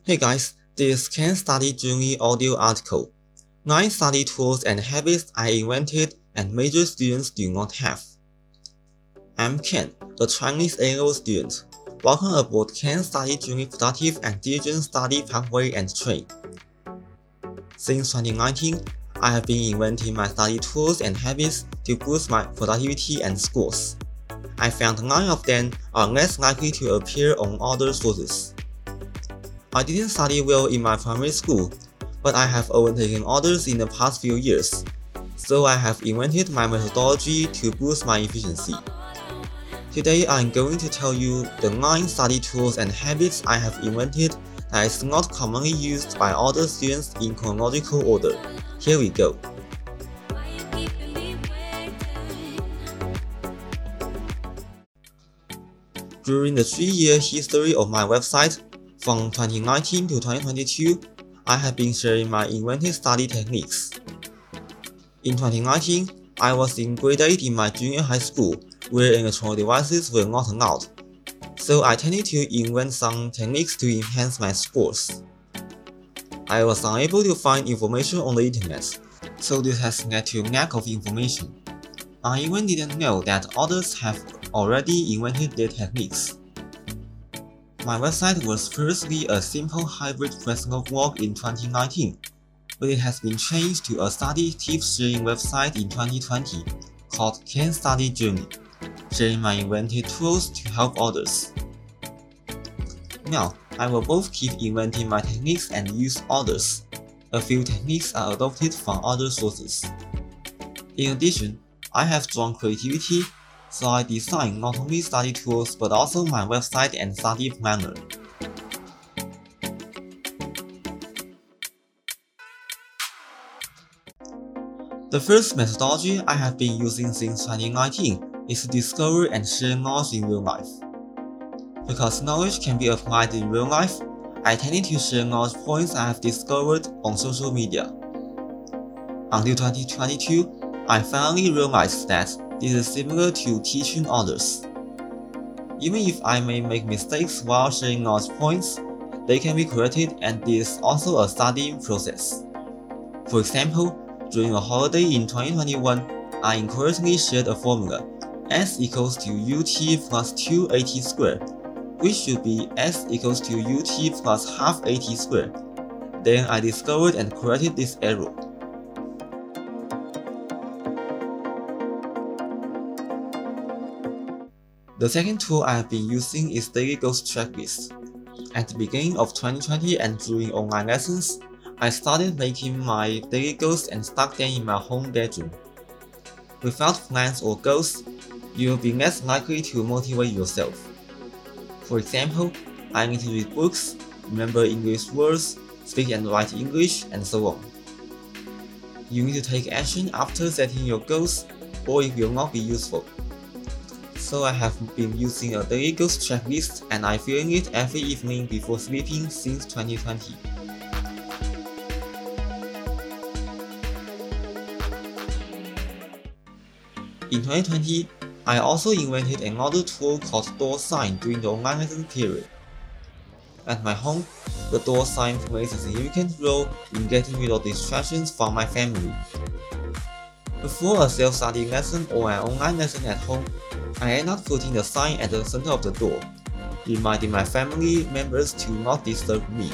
Hey guys, this Can Study Journey audio article. 9 study tools and habits I invented and major students do not have. I'm Ken, a Chinese A-level student. Welcome aboard Can Study Journey Productive and Diligent Study Pathway and Train. Since 2019, I have been inventing my study tools and habits to boost my productivity and scores. I found 9 of them are less likely to appear on other sources. I didn't study well in my primary school, but I have overtaken others in the past few years, so I have invented my methodology to boost my efficiency. Today I'm going to tell you the 9 study tools and habits I have invented that is not commonly used by other students in chronological order. Here we go. During the 3-year history of my website, from 2019 to 2022, I have been sharing my invented study techniques. In 2019, I was in grade 8 in my junior high school, where electronic devices were not allowed, so I tended to invent some techniques to enhance my scores. I was unable to find information on the internet, so this has led to lack of information. I even didn't know that others have already invented their techniques. My website was firstly a simple hybrid personal blog in 2019, but it has been changed to a study tips sharing website in 2020 called Can Study Journey, sharing my invented tools to help others. Now, I will both keep inventing my techniques and use others. A few techniques are adopted from other sources. In addition, I have strong creativity, so I design not only study tools but also my website and study planner. The first methodology I have been using since 2019 is to discover and share knowledge in real life. Because knowledge can be applied in real life, I tended to share knowledge points I have discovered on social media. Until 2022, I finally realized that this is similar to teaching others. Even if I may make mistakes while sharing knowledge points, they can be corrected and this is also a studying process. For example, during a holiday in 2021, I incorrectly shared a formula S equals to UT plus 2AT squared, which should be S equals to UT plus half AT squared. Then I discovered and corrected this error. The second tool I have been using is Daily Goals Checklist. At the beginning of 2020 and during online lessons, I started making my daily goals and stuck them in my home bedroom. Without plans or goals, you will be less likely to motivate yourself. For example, I need to read books, remember English words, speak and write English, and so on. You need to take action after setting your goals, or it will not be useful. So I have been using a daily goals checklist and I fill it every evening before sleeping since 2020. In 2020, I also invented another tool called door sign during the online lesson period. At my home, the door sign plays a significant role in getting rid of distractions from my family. Before a self-study lesson or an online lesson at home, I end up putting the sign at the center of the door, reminding my family members to not disturb me.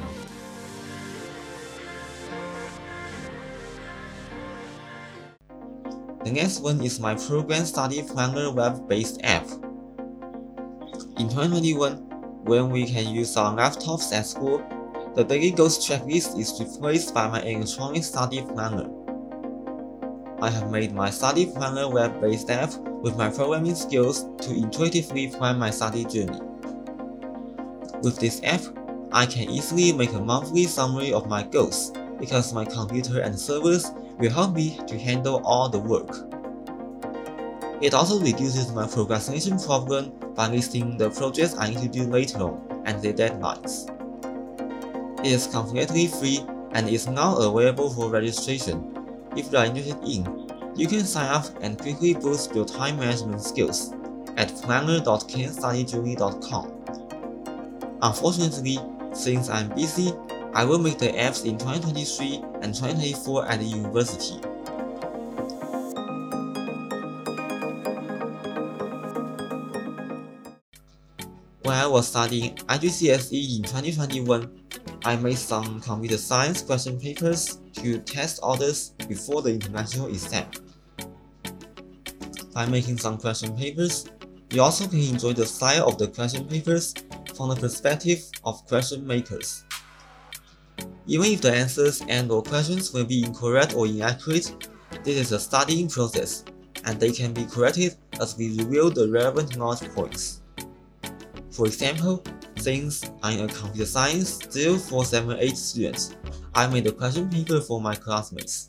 The next one is my Program Study Planner web-based app. In 2021, when we can use our laptops at school, the Daily Goals Checklist is replaced by my electronic study planner. I have made my study planner web-based app with my programming skills to intuitively plan my study journey. With this app, I can easily make a monthly summary of my goals because my computer and servers will help me to handle all the work. It also reduces my procrastination problem by listing the projects I need to do later on and their deadlines. It is completely free and is now available for registration. If you are interested in, you can sign up and quickly boost your time management skills at planner.canstudyjourney.com. Unfortunately, Since I'm busy, I will make the apps in 2023 and 2024 at the university. When I was studying IGCSE in 2021, I made some computer science question papers to test others before the international exam. By making some question papers, you also can enjoy the style of the question papers from the perspective of question makers. Even if the answers and/or questions will be incorrect or inaccurate, this is a studying process, and they can be corrected as we reveal the relevant knowledge points. For example, since I'm a computer science 0478 student, I made a question paper for my classmates.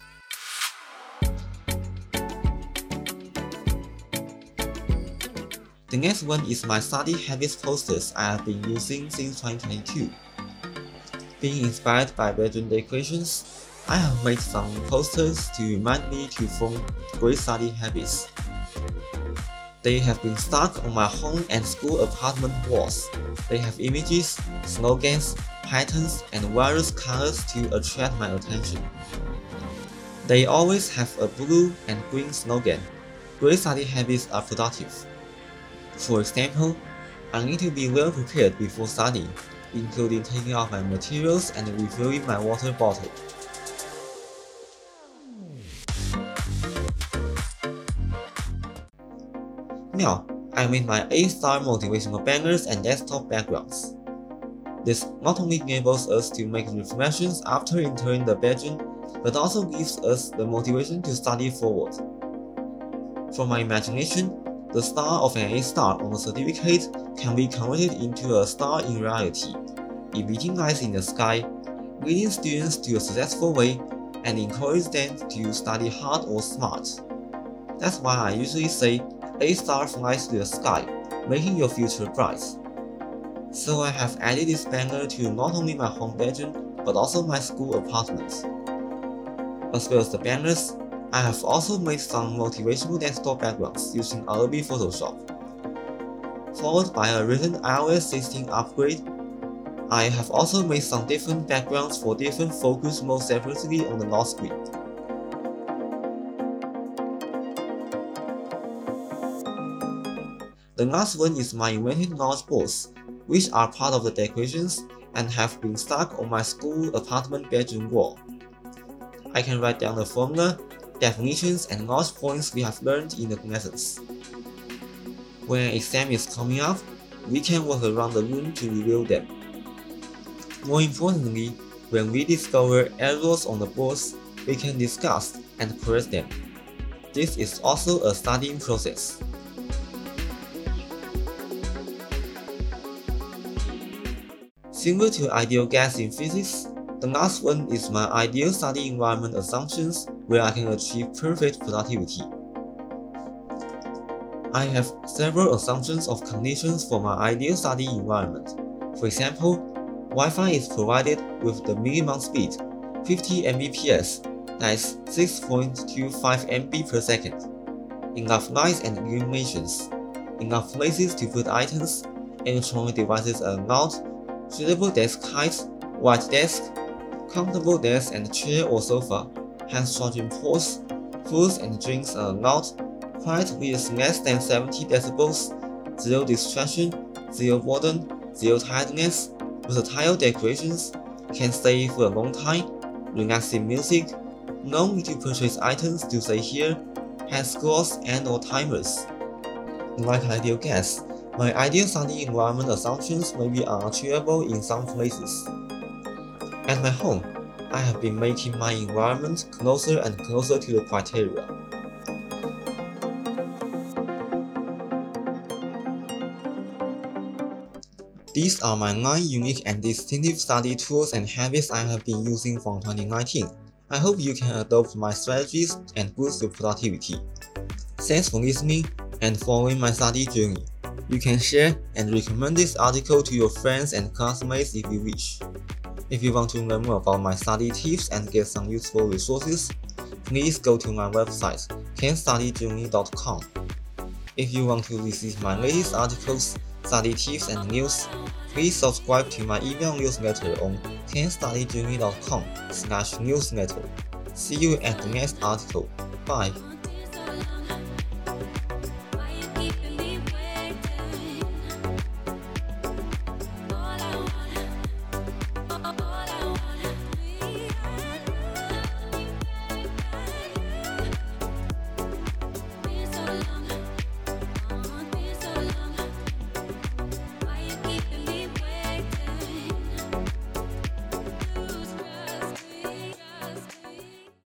The next one is my study habits posters I have been using since 2022. Being inspired by bedroom decorations, I have made some posters to remind me to form great study habits. They have been stuck on my home and school apartment walls. They have images, slogans, patterns, and various colors to attract my attention. They always have a blue and green slogan. Great study habits are productive. For example, I need to be well prepared before studying, including taking out my materials and refilling my water bottle. Now, I made my A-star motivational banners and desktop backgrounds. This not only enables us to make reflections after entering the bedroom, but also gives us the motivation to study forward. From my imagination, the star of an A-star on the certificate can be converted into a star in reality, emitting lights in the sky, leading students to a successful way, and encourage them to study hard or smart. That's why I usually say, A-star flies to the sky, making your future bright. So I have added this banner to not only my home bedroom, but also my school apartment. As well as the banners, I have also made some motivational desktop backgrounds using Adobe Photoshop. Followed by a recent iOS 16 upgrade, I have also made some different backgrounds for different focus modes separately on the lock screen. The last one is my invented knowledge boards, which are part of the decorations and have been stuck on my school apartment bedroom wall. I can write down the formula, definitions, and knowledge points we have learned in the lessons. When an exam is coming up, we can walk around the room to review them. More importantly, when we discover errors on the boards, we can discuss and correct them. This is also a studying process. Similar to ideal gas in physics, the last one is my ideal study environment assumptions where I can achieve perfect productivity. I have several assumptions of conditions for my ideal study environment. For example, Wi-Fi is provided with the minimum speed, 50 Mbps, that is 6.25 MB per second, enough lights and illuminations, enough places to put items, electronic devices are allowed, suitable desk height, white desk, comfortable desk and chair or sofa, has charging ports, foods and drinks are allowed, quiet with less than 70 decibels, zero distraction, zero boredom, zero tiredness, versatile decorations, can stay for a long time, relaxing music, no need to purchase items to stay here, has scores and/or timers. Like ideal gas, my ideal study environment assumptions may be unachievable in some places. At my home, I have been making my environment closer and closer to the criteria. These are my 9 unique and distinctive study tools and habits I have been using from 2019. I hope you can adopt my strategies and boost your productivity. Thanks for listening and following my study journey. You can share and recommend this article to your friends and classmates if you wish. If you want to learn more about my study tips and get some useful resources, please go to my website, canstudyjourney.com. If you want to receive my latest articles, study tips and news, please subscribe to my email newsletter on canstudyjimmy.com/newsletter. See you at the next article. Bye.